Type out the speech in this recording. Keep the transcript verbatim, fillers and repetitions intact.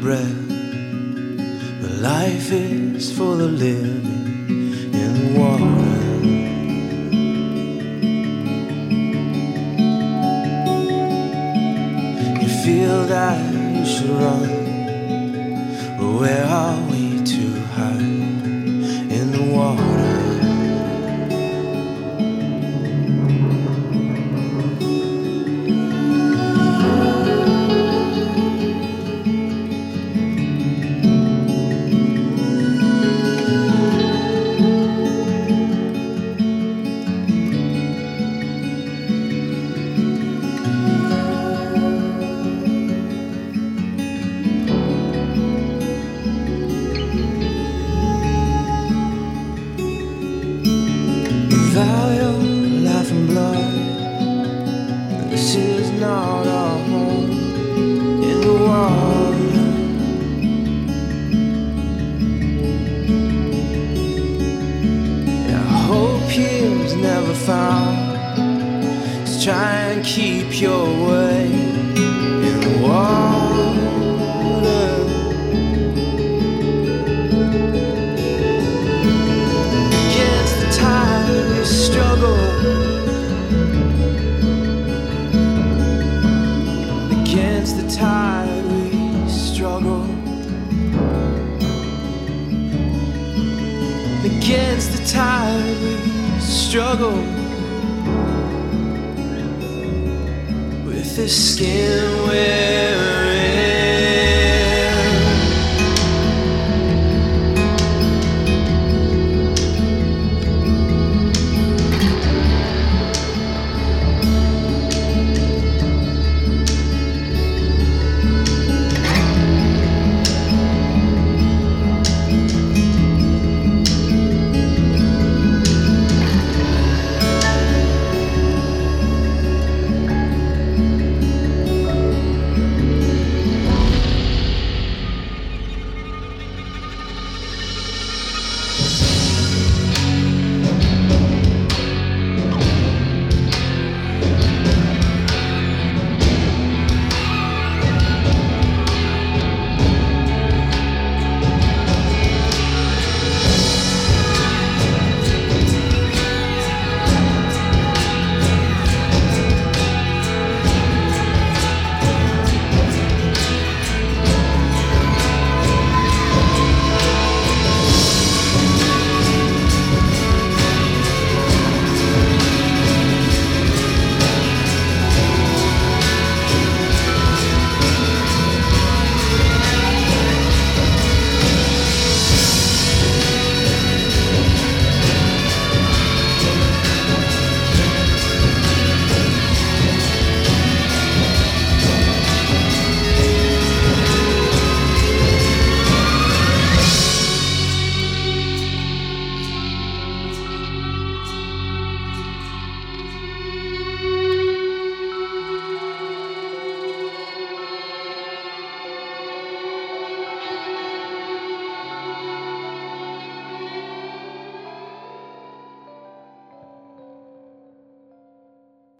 breath, but life is for the living in water. You feel that you should run, but where are we to hide? In the water. Without your life and blood, this is not our home. In the water, yeah, hope here's never found. Just try and keep your way in the water. Struggle against the tide, we struggle against the tide, we struggle with this skin we're